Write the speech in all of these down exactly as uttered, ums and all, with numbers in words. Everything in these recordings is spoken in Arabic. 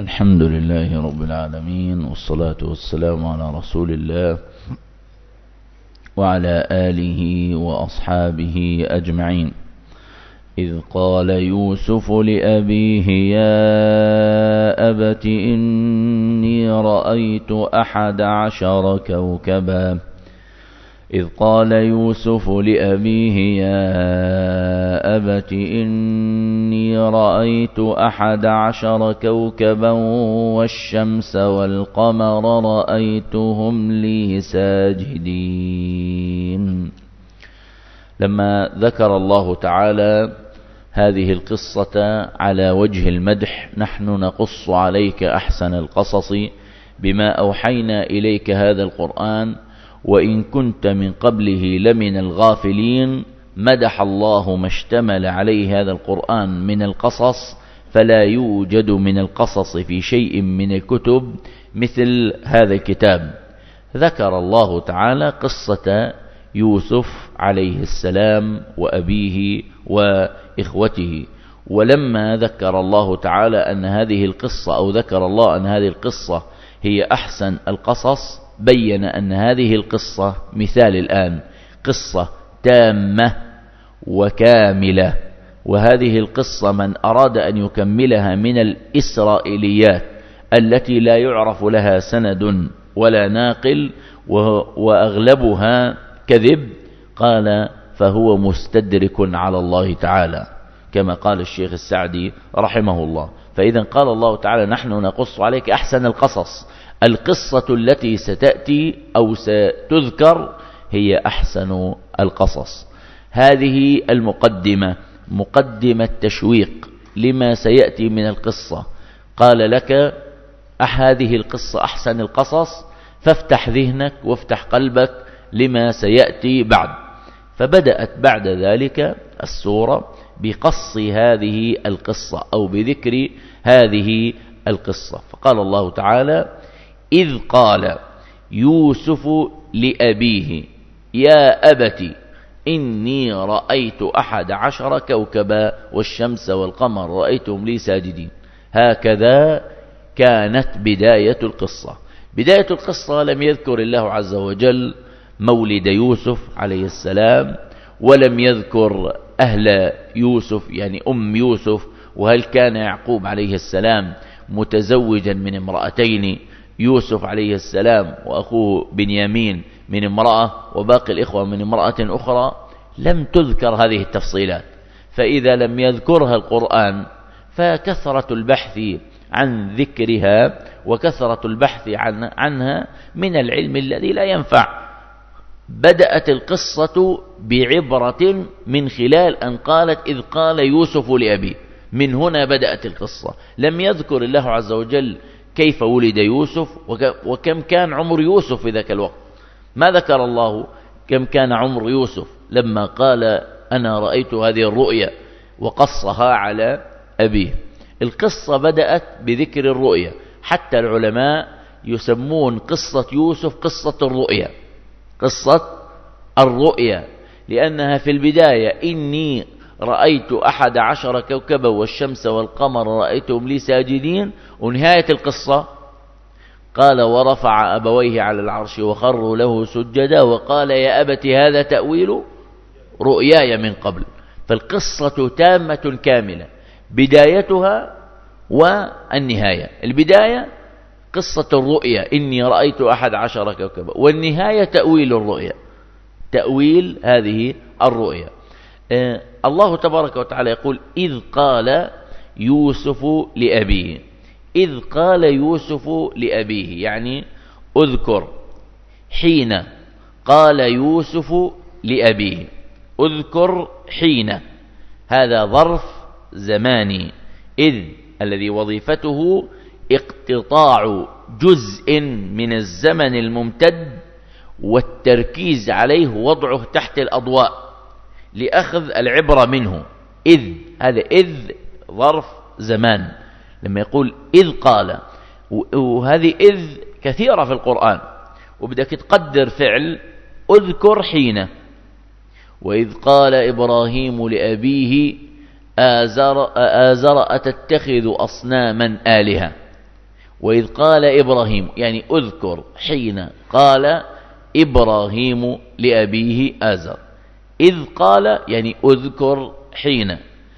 الحمد لله رب العالمين، والصلاة والسلام على رسول الله وعلى آله وأصحابه أجمعين. إذ قال يوسف لأبيه يا أبت إني رأيت أحد عشر كوكبا إذ قال يوسف لأبيه يا أبت إني رأيت أحد عشر كوكبا والشمس والقمر رأيتهم لي ساجدين. لما ذكر الله تعالى هذه القصة على وجه المدح، نحن نقص عليك أحسن القصص بما أوحينا إليك هذا القرآن وإن كنت من قبله لمن الغافلين. مدح الله ما اشتمل عليه هذا القرآن من القصص، فلا يوجد من القصص في شيء من الكتب مثل هذا الكتاب. ذكر الله تعالى قصة يوسف عليه السلام وأبيه وإخوته، ولما ذكر الله تعالى أن هذه القصة أو ذكر الله أن هذه القصة هي أحسن القصص، بين أن هذه القصة مثال الآن قصة تامة وكاملة، وهذه القصة من أراد أن يكملها من الإسرائيليات التي لا يعرف لها سند ولا ناقل وأغلبها كذب، قال فهو مستدرك على الله تعالى كما قال الشيخ السعدي رحمه الله. فإذا قال الله تعالى نحن نقص عليك أحسن القصص، القصة التي ستأتي أو ستذكر هي أحسن القصص. هذه المقدمة مقدمة تشويق لما سيأتي من القصة. قال لك هذه القصة أحسن القصص، فافتح ذهنك وافتح قلبك لما سيأتي بعد. فبدأت بعد ذلك السورة بقص هذه القصة أو بذكر هذه القصة. فقال الله تعالى إذ قال يوسف لأبيه يا أبت إني رأيت أحد عشر كوكبا والشمس والقمر رأيتهم لي ساجدين. هكذا كانت بداية القصة. بداية القصة لم يذكر الله عز وجل مولد يوسف عليه السلام، ولم يذكر أهل يوسف يعني أم يوسف، وهل كان يعقوب عليه السلام متزوجا من امرأتين، يوسف عليه السلام وأخوه بنيامين من امرأة وباقي الإخوة من امرأة أخرى. لم تذكر هذه التفصيلات، فإذا لم يذكرها القرآن فكثرة البحث عن ذكرها وكثرة البحث عن عنها من العلم الذي لا ينفع. بدأت القصة بعبرة من خلال أن قالت إذ قال يوسف لأبيه، من هنا بدأت القصة. لم يذكر الله عز وجل كيف ولد يوسف وكم كان عمر يوسف في ذاك الوقت. ما ذكر الله كم كان عمر يوسف لما قال أنا رأيت هذه الرؤيا وقصها على أبيه. القصة بدأت بذكر الرؤيا، حتى العلماء يسمون قصة يوسف قصة الرؤيا، قصة الرؤيا، لأنها في البداية إني رأيت أحد عشر كوكبا والشمس والقمر رأيتهم لي ساجدين، ونهاية القصة قال ورفع أبويه على العرش وخروا له سجدا وقال يا أبت هذا تأويل رؤياي من قبل. فالقصة تامة كاملة، بدايتها والنهاية. البداية قصة الرؤيا إني رأيت أحد عشر كوكبا، والنهاية تأويل الرؤيا، تأويل هذه الرؤيا. آه الله تبارك وتعالى يقول إذ قال يوسف لأبيه. إذ قال يوسف لأبيه يعني أذكر حين قال يوسف لأبيه، أذكر حين، هذا ظرف زماني. إذ الذي وظيفته اقتطاع جزء من الزمن الممتد والتركيز عليه وضعه تحت الأضواء لأخذ العبرة منه. إذ هذا إذ ظرف زمان. لما يقول إذ قال، وهذه إذ كثيرة في القرآن، وبدك تقدر فعل أذكر حين. وإذ قال إبراهيم لأبيه آزر, آزر أتتخذ أصناما آلهة. وإذ قال إبراهيم، يعني أذكر حين قال إبراهيم لأبيه آزر. إذ قال يعني أذكر حين.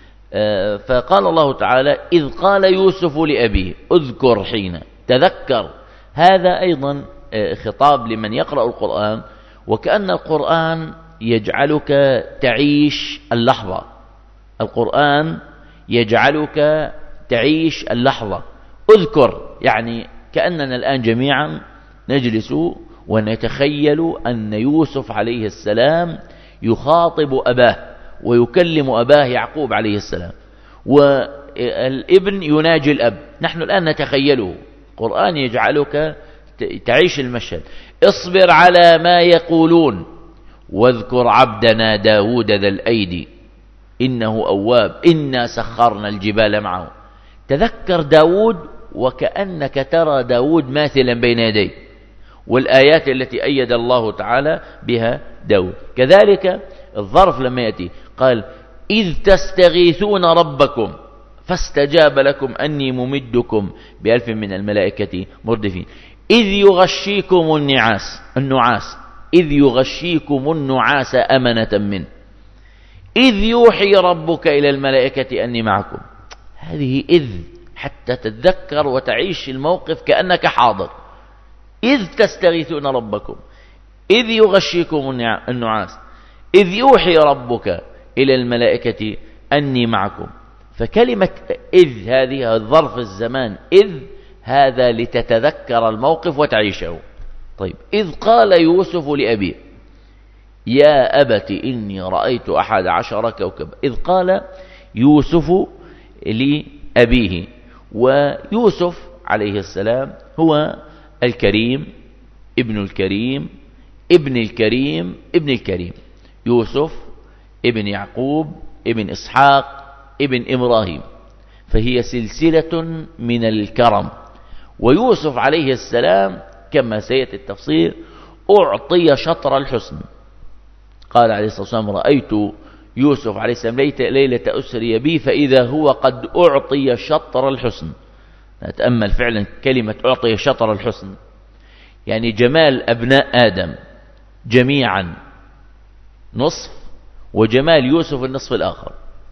فقال الله تعالى إذ قال يوسف لأبيه، أذكر حين، تذكر. هذا أيضا خطاب لمن يقرأ القرآن، وكأن القرآن يجعلك تعيش اللحظة. القرآن يجعلك تعيش اللحظة. أذكر يعني كأننا الآن جميعا نجلس ونتخيل أن يوسف عليه السلام يخاطب أباه ويكلم أباه يعقوب عليه السلام، والابن يناجي الأب. نحن الآن نتخيله. القرآن يجعلك تعيش المشهد. اصبر على ما يقولون واذكر عبدنا داود ذا الأيدي إنه أواب إنا سخرنا الجبال معه. تذكر داود وكأنك ترى داود ماثلا بين يديه، والآيات التي أيد الله تعالى بها داود. كذلك الظرف لما يأتي قال إذ تستغيثون ربكم فاستجاب لكم أني ممدكم بألف من الملائكة مردفين. إذ يغشيكم النعاس النعاس إذ يغشيكم النعاس أمنة منه. إذ يوحي ربك إلى الملائكة أني معكم. هذه إذ حتى تتذكر وتعيش الموقف كأنك حاضر. إذ تستغيثون ربكم إذ يغشيكم النعاس إذ يوحي ربك إلى الملائكة أني معكم. فكلمة إذ هذه الظرف الزمان، إذ هذا لتتذكر الموقف وتعيشه. طيب إذ قال يوسف لأبيه يا أبت إني رأيت أحد عشر كوكبا. إذ قال يوسف لأبيه، ويوسف عليه السلام هو الكريم ابن الكريم ابن الكريم ابن الكريم. يوسف ابن يعقوب ابن إسحاق ابن إبراهيم، فهي سلسلة من الكرم. ويوسف عليه السلام كما سيأتي التفصيل أعطي شطر الحسن. قال عليه الصلاة والسلام رأيت يوسف عليه السلام ليلة أسري بي فإذا هو قد أعطي شطر الحسن. نتأمل فعلا كلمة أعطي شطر الحسن، يعني جمال أبناء آدم جميعا نصف، وجمال يوسف النصف الآخر.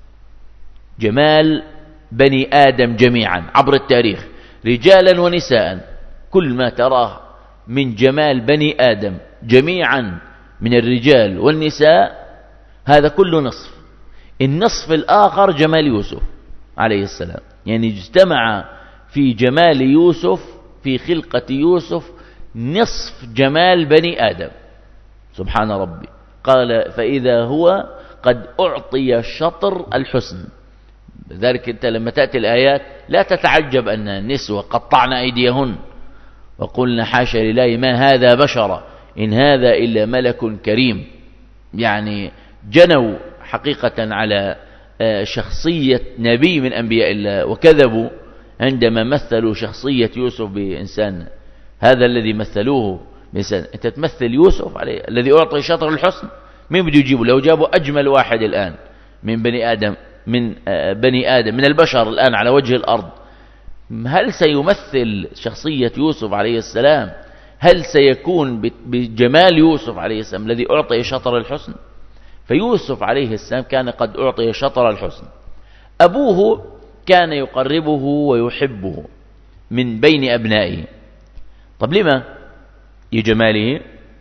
جمال بني آدم جميعا عبر التاريخ رجالا ونساء، كل ما تراه من جمال بني آدم جميعا من الرجال والنساء هذا كله نصف. النصف الآخر جمال يوسف عليه السلام، يعني اجتمع في جمال يوسف في خلقة يوسف نصف جمال بني آدم. سبحان ربي. قال فإذا هو قد أعطي شطر الحسن. لذلك أنت لما تأتي الآيات لا تتعجب أن النسوة قطعن أيديهن وقلنا حاشا لله ما هذا بشرا إن هذا إلا ملك كريم. يعني جنوا حقيقة على شخصية نبي من أنبياء الله، وكذبوا عندما مثلوا شخصية يوسف بإنسان. هذا الذي مثلوه بإنسان. أنت تمثل يوسف عليه الذي أعطي شطر الحسن، مين بده يجيبه؟ لو جابوا أجمل واحد الآن من بني آدم من بني آدم من البشر الآن على وجه الأرض، هل سيمثل شخصية يوسف عليه السلام؟ هل سيكون بجمال يوسف عليه السلام الذي أعطي شطر الحسن؟ فيوسف عليه السلام كان قد أعطي شطر الحسن. أبوه كان يقربه ويحبه من بين أبنائه. طب لما؟ لجماله.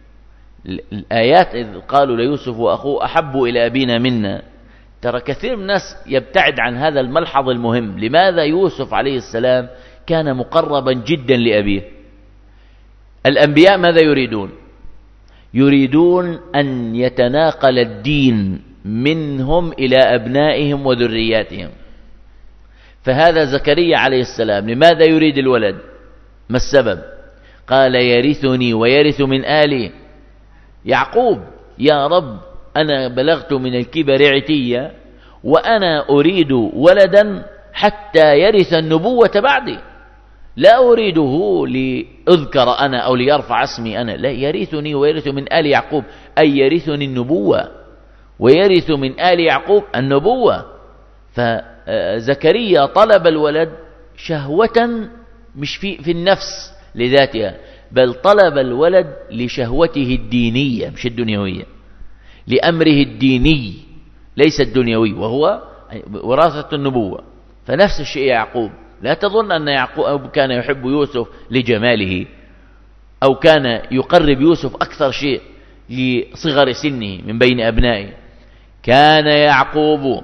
الآيات إذ قالوا ليوسف وأخوه أحب إلى أبينا منا. ترى كثير من الناس يبتعد عن هذا الملحظ المهم. لماذا يوسف عليه السلام كان مقربا جدا لأبيه؟ الأنبياء ماذا يريدون؟ يريدون أن يتناقل الدين منهم إلى أبنائهم وذرياتهم. فهذا زكريا عليه السلام لماذا يريد الولد؟ ما السبب؟ قال يرثني ويرث من آل يعقوب. يا رب أنا بلغت من الكبر عتيا وأنا أريد ولدا حتى يرث النبوة بعدي، لا أريده لأذكر أنا أو ليرفع اسمي أنا، لا، يرثني ويرث من آل يعقوب، أي يرثني النبوة ويرث من آل يعقوب النبوة. فزكريا طلب الولد شهوة مش في, في النفس لذاتها، بل طلب الولد لشهوته الدينية مش الدنيوية، لأمره الديني ليس الدنيوي، وهو وراثة النبوة. فنفس الشيء يعقوب، لا تظن أن يعقوب كان يحب يوسف لجماله، أو كان يقرب يوسف أكثر شيء لصغر سنه من بين أبنائه. كان يعقوب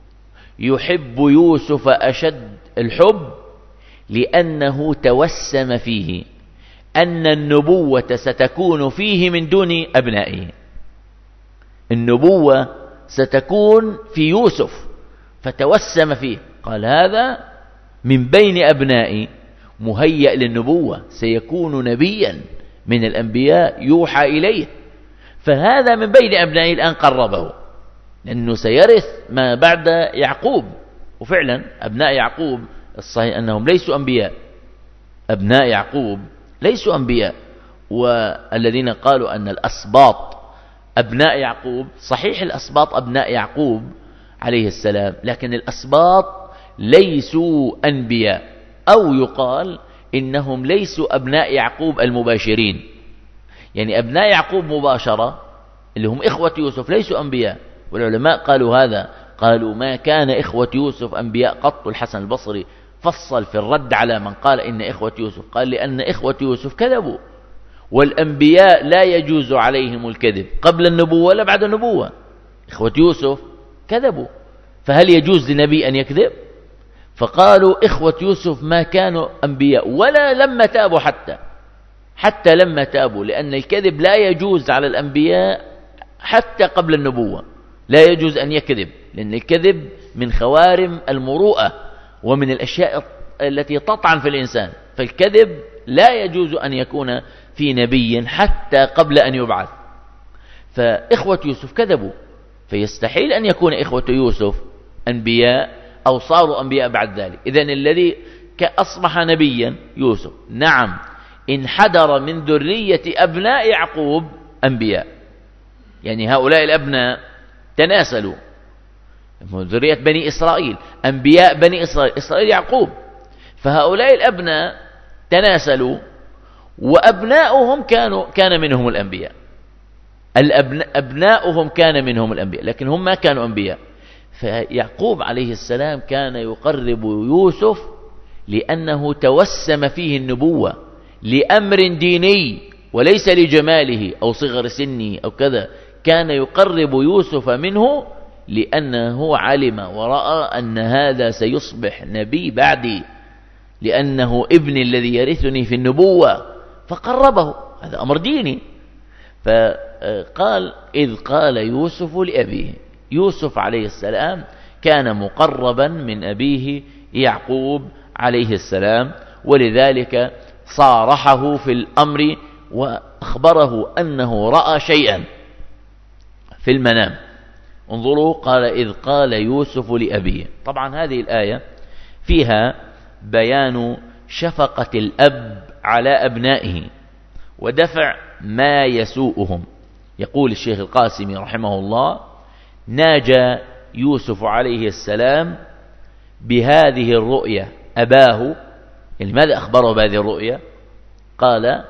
يحب يوسف أشد الحب لأنه توسم فيه أن النبوة ستكون فيه من دون أبنائه. النبوة ستكون في يوسف، فتوسم فيه، قال هذا من بين أبنائي مهيأ للنبوة، سيكون نبيا من الأنبياء يوحى إليه، فهذا من بين أبنائي الآن قربه، لأنه سيرث ما بعد يعقوب. وفعلا أبناء يعقوب الصحيح أنهم ليسوا أنبياء، أبناء يعقوب ليسوا أنبياء. والذين قالوا أن الأسباط أبناء يعقوب، صحيح الأسباط أبناء يعقوب عليه السلام، لكن الأسباط ليسوا أنبياء، أو يقال إنهم ليسوا أبناء يعقوب المباشرين. يعني أبناء يعقوب مباشرة اللي هم إخوة يوسف ليسوا أنبياء، والعلماء قالوا هذا، قالوا ما كان إخوة يوسف أنبياء قط. الحسن البصري فصل في الرد على من قال إن إخوة يوسف، قال لأن إخوة يوسف كذبوا، والأنبياء لا يجوز عليهم الكذب قبل النبوة ولا بعد النبوة. إخوة يوسف كذبوا، فهل يجوز لنبي أن يكذب؟ فقالوا إخوة يوسف ما كانوا أنبياء ولا لما تابوا، حتى حتى لما تابوا، لأن الكذب لا يجوز على الأنبياء حتى قبل النبوة، لا يجوز أن يكذب، لأن الكذب من خوارم المروءة ومن الأشياء التي تطعن في الإنسان. فالكذب لا يجوز أن يكون في نبي حتى قبل أن يبعث. فإخوة يوسف كذبوا، فيستحيل أن يكون إخوة يوسف أنبياء أو صاروا أنبياء بعد ذلك. إذن الذي أصبح نبيا يوسف، نعم انحدر من ذرية أبناء يعقوب أنبياء، يعني هؤلاء الأبناء تناسلوا من ذرية بني إسرائيل، أنبياء بني إسرائيل، إسرائيل يعقوب، فهؤلاء الأبناء تناسلوا، وأبناؤهم كانوا كان منهم الأنبياء، الأبناء أبناؤهم كان منهم الأنبياء، لكن هم ما كانوا أنبياء. فيعقوب عليه السلام كان يقرب يوسف لأنه توسم فيه النبوة لأمر ديني وليس لجماله أو صغر سنه أو كذا. كان يقرب يوسف منه لأنه علم ورأى أن هذا سيصبح نبي بعدي، لأنه ابن الذي يرثني في النبوة، فقربه. هذا أمر ديني. فقال إذ قال يوسف لأبيه، يوسف عليه السلام كان مقربا من أبيه يعقوب عليه السلام، ولذلك صارحه في الأمر وأخبره أنه رأى شيئا في المنام. انظروا، قال إذ قال يوسف لأبيه. طبعا هذه الآية فيها بيان شفقة الأب على أبنائه ودفع ما يسوءهم. يقول الشيخ القاسمي رحمه الله: ناجى يوسف عليه السلام بهذه الرؤيا أباه. يعني ماذا أخبره بهذه الرؤيا؟ قال: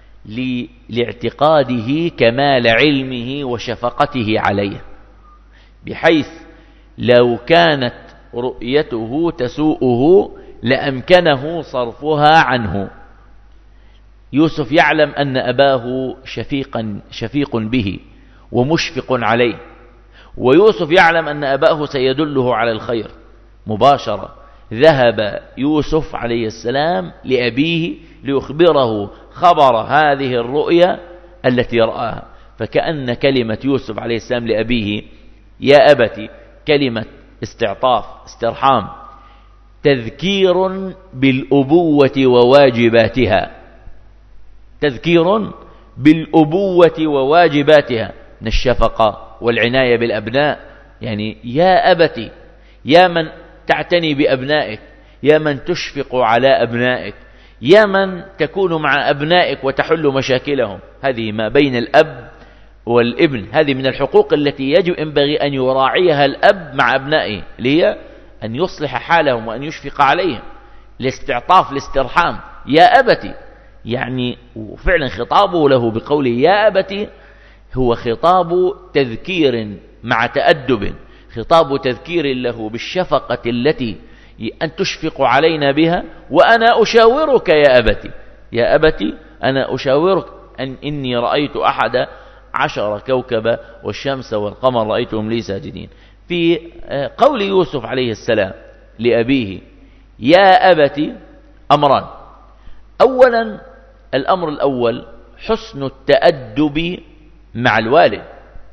لاعتقاده كمال علمه وشفقته عليه، بحيث لو كانت رؤيته تسوءه لأمكنه صرفها عنه. يوسف يعلم أن أباه شفيقا شفيق به ومشفق عليه، ويوسف يعلم أن أباه سيدله على الخير مباشرة. ذهب يوسف عليه السلام لأبيه ليخبره خبر هذه الرؤيا التي رآها. فكأن كلمة يوسف عليه السلام لأبيه يا أبتي كلمة استعطاف استرحام، تذكير بالأبوة وواجباتها، تذكير بالأبوة وواجباتها من الشفقة والعناية بالأبناء. يعني يا أبتي، يا من تعتني بأبنائك، يا من تشفق على أبنائك، يا من تكون مع أبنائك وتحل مشاكلهم. هذه ما بين الأب والابن، هذه من الحقوق التي يجب ينبغي أن يراعيها الأب مع أبنائه، اللي هي أن يصلح حالهم وأن يشفق عليهم. الاستعطاف الاسترحام، يا أبتي، يعني فعلا خطابه له بقوله يا أبتي هو خطاب تذكير مع تأدب، خطاب تذكير له بالشفقة التي أن تشفق علينا بها، وأنا أشاورك يا أبتي، يا أبتي أنا أشاورك أن إني رأيت أحد عشر كوكبا والشمس والقمر رأيتهم لي ساجدين. في قول يوسف عليه السلام لأبيه يا أبتي أمران. أولا الأمر الأول حسن التأدب مع الوالد،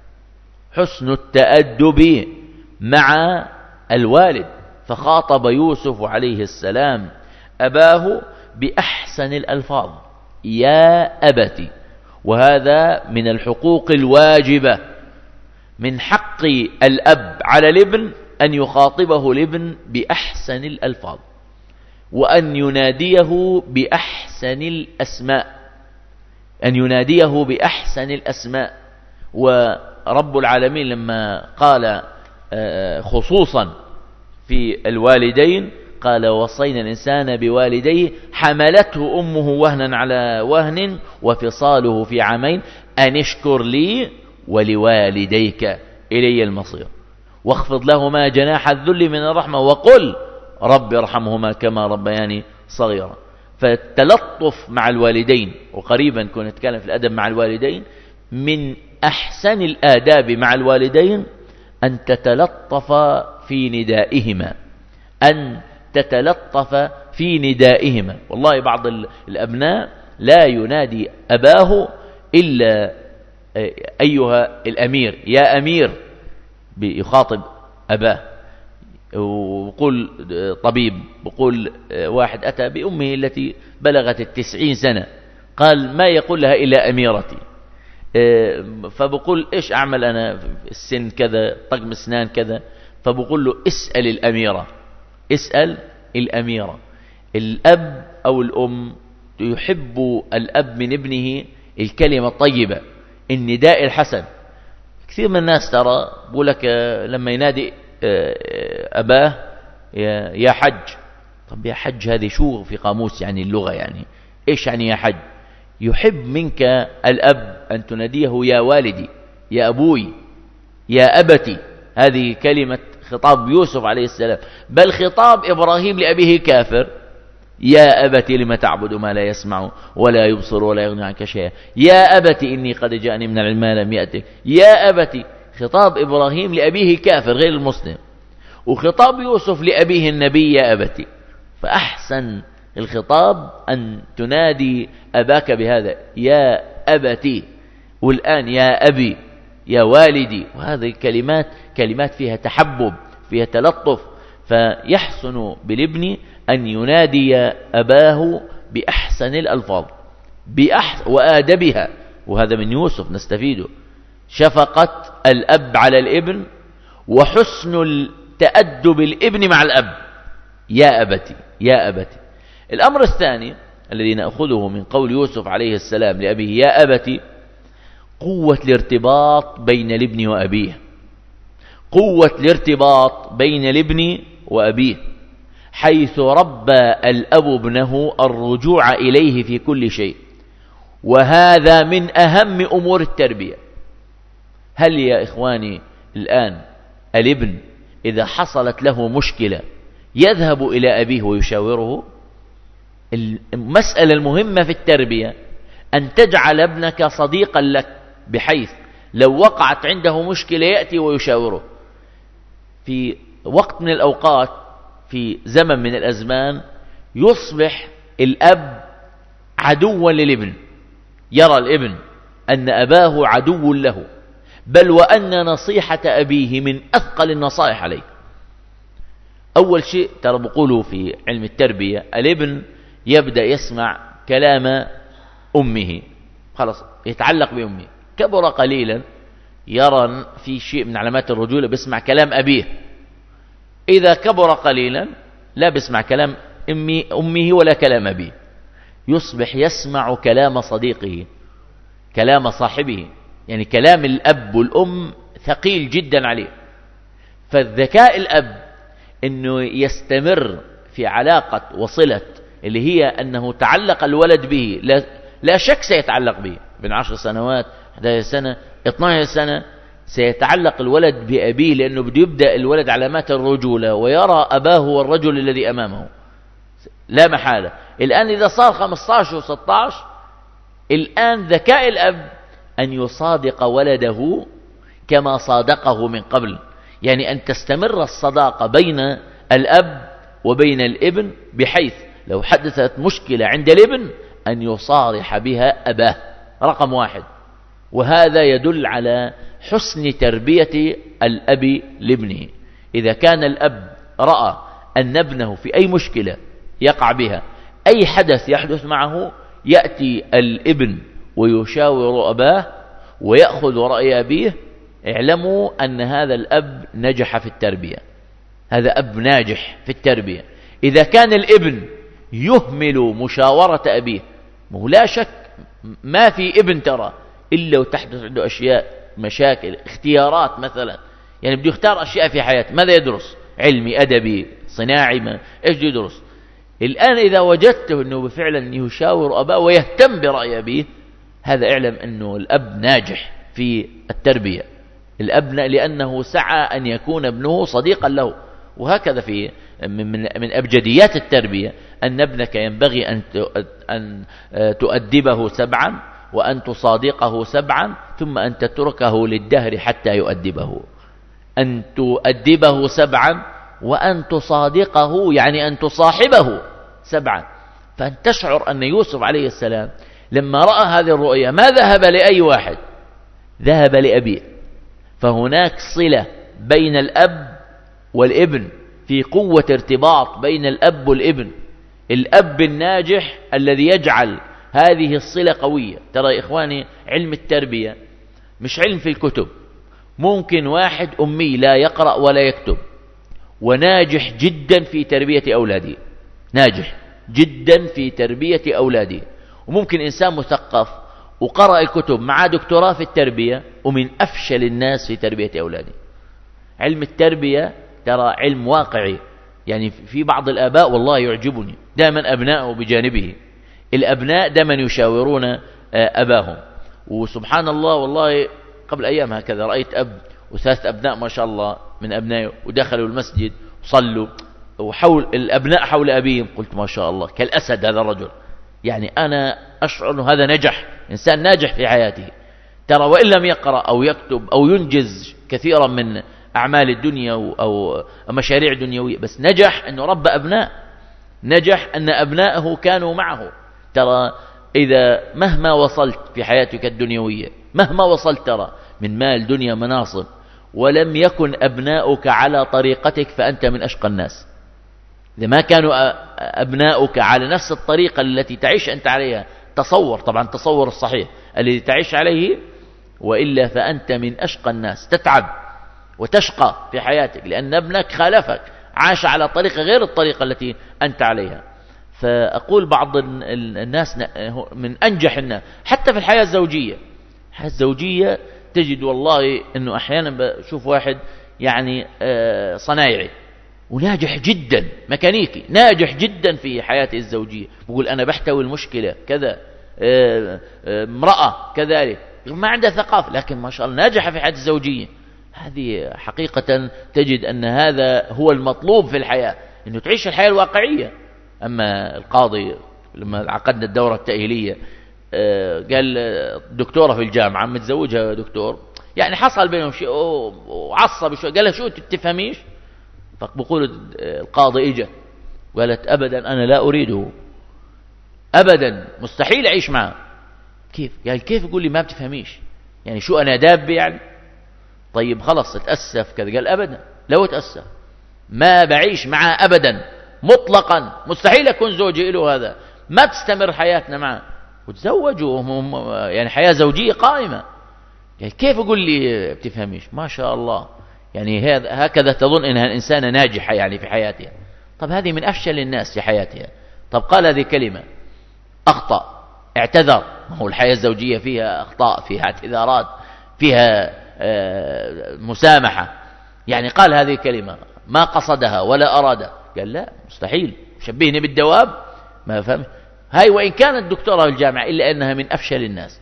حسن التأدب مع الوالد، فخاطب يوسف عليه السلام أباه بأحسن الألفاظ يا أبتي، وهذا من الحقوق الواجبة، من حق الأب على الابن أن يخاطبه الابن بأحسن الألفاظ، وأن يناديه بأحسن الأسماء، أن يناديه بأحسن الأسماء. ورب العالمين لما قال خصوصا في الوالدين قال وصينا الإنسان بوالديه حملته أمه وهنا على وهن وفصاله في عامين أن اشكر لي ولوالديك إلي المصير واخفض لهما جناح الذل من الرحمة وقل رب ارحمهما كما ربياني صغيرا. فالتلطف مع الوالدين، وقريبا كنا نتكلم في الأدب مع الوالدين، من أحسن الآداب مع الوالدين أن تتلطف في ندائهما، أن تتلطف في ندائهما. والله بعض الأبناء لا ينادي أباه إلا أيها الأمير، يا أمير، بيخاطب أباه. وقول طبيب، بقول واحد أتى بأمه التي بلغت التسعين سنة قال ما يقول لها إلا أميرتي، فبقول إيش أعمل أنا السن كذا، طقم اسنان كذا، فبقول له اسأل الأميرة، اسأل الأميرة. الأب أو الأم يحب الأب من ابنه الكلمة الطيبة، النداء الحسن. كثير من الناس ترى بقول لك لما ينادي أباه يا حج، طب يا حج هذه شو في قاموس يعني اللغة، يعني إيش يعني يا حج؟ يحب منك الأب أن تناديه يا والدي، يا أبوي، يا أبتي. هذه كلمة خطاب يوسف عليه السلام. بل خطاب إبراهيم لأبيه كافر، يا أبتي لما تعبد ما لا يسمع ولا يبصر ولا يغني عنك شيئا، يا أبتي إني قد جاءني من العلم ما لم يأتك، يا أبتي. خطاب إبراهيم لأبيه كافر غير المسلم، وخطاب يوسف لأبيه النبي يا أبتي. فأحسن الخطاب أن تنادي أباك بهذا يا أبتي، والآن يا أبي، يا والدي. وهذه الكلمات كلمات فيها تحبب، فيها تلطف. فيحسن بالابن أن ينادي أباه بأحسن الألفاظ بأحسن وآدبها. وهذا من يوسف نستفيده، شفقة الأب على الابن وحسن التأدب الابن مع الأب، يا أبتي، يا أبتي. الأمر الثاني الذي نأخذه من قول يوسف عليه السلام لأبيه يا أبتي قوة الارتباط بين الابن وأبيه، قوة الارتباط بين الابن وأبيه، حيث ربى الأب ابنه الرجوع إليه في كل شيء. وهذا من أهم أمور التربية. هل يا إخواني الآن الابن إذا حصلت له مشكلة يذهب إلى أبيه ويشاوره؟ المسألة المهمة في التربية أن تجعل ابنك صديقا لك، بحيث لو وقعت عنده مشكلة يأتي ويشاوره. في وقت من الأوقات، في زمن من الأزمان، يصبح الأب عدوا للابن، يرى الابن أن أباه عدو له، بل وأن نصيحة أبيه من أثقل النصائح عليه. أول شيء ترى بقوله في علم التربية، الابن يبدأ يسمع كلام أمه، خلاص يتعلق بأمه. كبر قليلا يرى في شيء من علامات الرجولة بيسمع كلام أبيه. إذا كبر قليلا لا بيسمع كلام أمي أمه ولا كلام أبيه، يصبح يسمع كلام صديقه، كلام صاحبه. يعني كلام الأب والأم ثقيل جدا عليه. فالذكاء الأب أنه يستمر في علاقة وصلة اللي هي أنه تعلق الولد به، لا, لا شك سيتعلق به من عشر سنوات، إحدى عشرة سنة، اثنتي عشرة سنة، سيتعلق الولد بأبيه، لأنه بده يبدأ الولد علامات الرجولة ويرى أباه والرجل الذي أمامه لا محالة. الآن إذا صار خمسة عشر وستة عشر، الآن ذكاء الأب أن يصادق ولده كما صادقه من قبل، يعني أن تستمر الصداقة بين الأب وبين الابن، بحيث لو حدثت مشكلة عند الابن أن يصارح بها أباه رقم واحد. وهذا يدل على حسن تربية الأب لابنه. إذا كان الأب رأى أن ابنه في أي مشكلة يقع بها، أي حدث يحدث معه، يأتي الابن ويشاور أباه ويأخذ رأي أبيه، اعلموا أن هذا الأب نجح في التربية، هذا أب ناجح في التربية. إذا كان الابن يهمل مشاورة أبيه، لا شك ما في ابن ترى إلا وتحدث عنده أشياء، مشاكل، اختيارات مثلا، يعني بده يختار أشياء في حياته، ماذا يدرس؟ علمي، أدبي، صناعي، ما إيش بده يدرس؟ الآن إذا وجدته أنه فعلا يشاور أباه ويهتم برأي أبيه، هذا اعلم أنه الأب ناجح في التربية. الأب لأنه سعى أن يكون ابنه صديقا له. وهكذا في من من أبجديات التربية أن ابنك ينبغي أن أن تؤدبه سبعا، وأن تصادقه سبعا، ثم أن تتركه للدهر حتى يؤدبه. أن تؤدبه سبعا، وأن تصادقه يعني أن تصاحبه سبعا. فأن تشعر أن يوسف عليه السلام لما رأى هذه الرؤيا ما ذهب لأي واحد، ذهب لأبيه. فهناك صلة بين الأب والابن، في قوة ارتباط بين الأب والابن. الأب الناجح الذي يجعل هذه الصلة قوية. ترى يا إخواني، علم التربية مش علم في الكتب. ممكن واحد أمي لا يقرأ ولا يكتب وناجح جدا في تربية أولاده، ناجح جدا في تربية أولاده. وممكن إنسان مثقف وقرأ الكتب مع دكتوراه في التربية ومن أفشل الناس في تربية أولاده. علم التربية ترى علم واقعي. يعني في بعض الآباء والله يعجبني دائما أبنائه بجانبه، الأبناء دائما يشاورون أباهم. وسبحان الله، والله قبل أيام هكذا رأيت أب وثلاث أبناء ما شاء الله من أبنائه، ودخلوا المسجد وصلوا وحول الأبناء حول أبيهم. قلت ما شاء الله، كالأسد هذا الرجل. يعني أنا أشعر أنه هذا نجح، إنسان ناجح في حياته. ترى وإن لم يقرأ أو يكتب أو ينجز كثيرا من أعمال الدنيا أو مشاريع دنيوية، بس نجح أنه ربى أبناء، نجح أن أبنائه كانوا معه. ترى إذا مهما وصلت في حياتك الدنيوية، مهما وصلت ترى من مال، دنيا، مناصب، ولم يكن أبناؤك على طريقتك، فأنت من أشقى الناس. إذا ما كانوا أبناؤك على نفس الطريقة التي تعيش أنت عليها، تصور طبعا تصور الصحيح الذي تعيش عليه، وإلا فأنت من أشقى الناس، تتعب وتشقى في حياتك، لأن ابنك خالفك، عاش على طريقة غير الطريقة التي أنت عليها. فأقول بعض الناس من أنجح الناس حتى في الحياة الزوجية. الحياة الزوجية تجد والله أنه أحيانا بشوف واحد يعني صنايعي وناجح جدا، ميكانيكي ناجح جدا في حياته الزوجية، بقول أنا بحتوي المشكلة كذا، امرأة كذلك ما عندها ثقافة، لكن ما شاء الله ناجحة في حياته الزوجية. هذه حقيقة تجد أن هذا هو المطلوب في الحياة، أنه تعيش الحياة الواقعية. أما القاضي لما عقدنا الدورة التأهيلية قال دكتورة في الجامعة متزوجها دكتور، يعني حصل بينهم شيء وعصب شوي، قال لها شو تتفهميش؟ فبقول القاضي إجا قالت أبدا أنا لا أريده، أبدا مستحيل أعيش معه. كيف؟ قال كيف يقول لي ما بتفهميش؟ يعني شو أنا داب يعني؟ طيب خلص اتأسف كذا. قال أبدا لو اتأسف ما بعيش معه أبدا مطلقا، مستحيل أكون زوجي له هذا، ما تستمر حياتنا معه. وتزوجوا يعني حياة زوجية قائمة. يعني كيف يقول لي بتفهميش؟ ما شاء الله، يعني هكذا تظن إنها إنسانة ناجحة يعني في حياتها. طب هذه من أفشل الناس في حياتها. طب قال هذه كلمة، أخطأ، اعتذر. ما هو الحياة الزوجية فيها أخطاء، فيها اعتذارات، فيها مسامحة. يعني قال هذه كلمة ما قصدها ولا أراد. قال لا مستحيل، شبهني بالدواب، ما فهم. هاي وإن كانت دكتورة في الجامعة إلا أنها من أفشل الناس.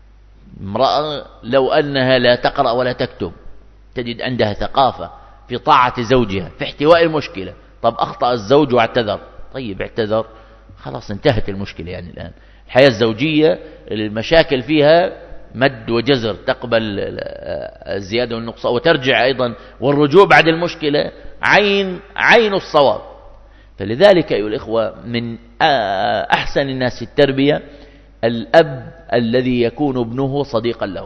امرأة لو أنها لا تقرأ ولا تكتب تجد عندها ثقافة في طاعة زوجها، في احتواء المشكلة. طب أخطأ الزوج واعتذر، طيب اعتذر خلاص انتهت المشكلة. يعني الآن الحياة الزوجية المشاكل فيها مد وجزر، تقبل الزيادة والنقصان وترجع أيضا، والرجوع بعد المشكلة عين عين الصواب. فلذلك أيها الإخوة من أحسن الناس في التربية الأب الذي يكون ابنه صديقا له،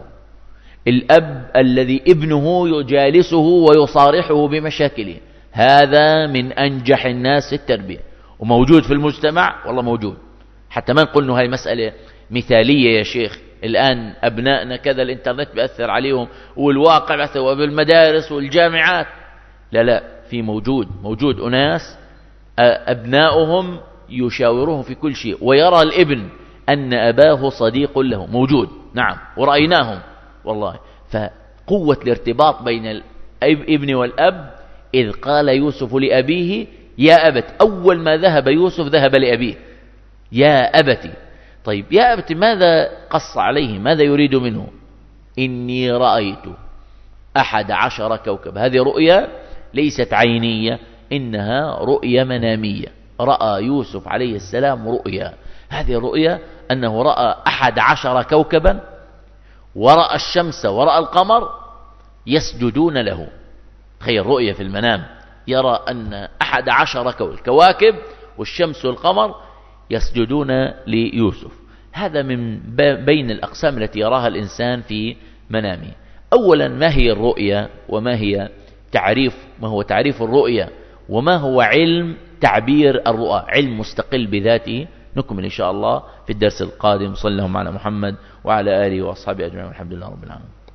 الأب الذي ابنه يجالسه ويصارحه بمشاكله، هذا من أنجح الناس في التربية، وموجود في المجتمع والله موجود. حتى ما نقول إنه هاي مسألة مثالية يا شيخ، الآن أبنائنا كذا الإنترنت بيأثر عليهم والواقع بيأثر، وبالمدارس والجامعات، لا لا في موجود موجود أناس أبناؤهم يشاورهم في كل شيء، ويرى الابن أن أباه صديق له، موجود نعم ورأيناهم والله. فقوة الارتباط بين الابن والأب، إذ قال يوسف لأبيه يا أبت، أول ما ذهب يوسف ذهب لأبيه يا أبتي. طيب يا أبتي ماذا قص عليه؟ ماذا يريد منه؟ إني رأيت أحد عشر كوكب. هذه رؤيا ليست عينية، إنها رؤيا منامية. رأى يوسف عليه السلام رؤيا، هذه الرؤيا أنه رأى أحد عشر كوكبا، ورأى الشمس ورأى القمر يسجدون له. تخيل رؤيا في المنام، يرى أن أحد عشر كواكب والشمس والقمر يسجدون ليوسف. هذا من بين الأقسام التي يراها الإنسان في منامه. أولا ما هي الرؤيا، وما هي تعريف ما هو تعريف الرؤيا، وما هو علم تعبير الرؤى، علم مستقل بذاته. نكمل إن شاء الله في الدرس القادم. صلى الله على محمد وعلى آله وأصحابه أجمعين، والحمد لله رب العالمين.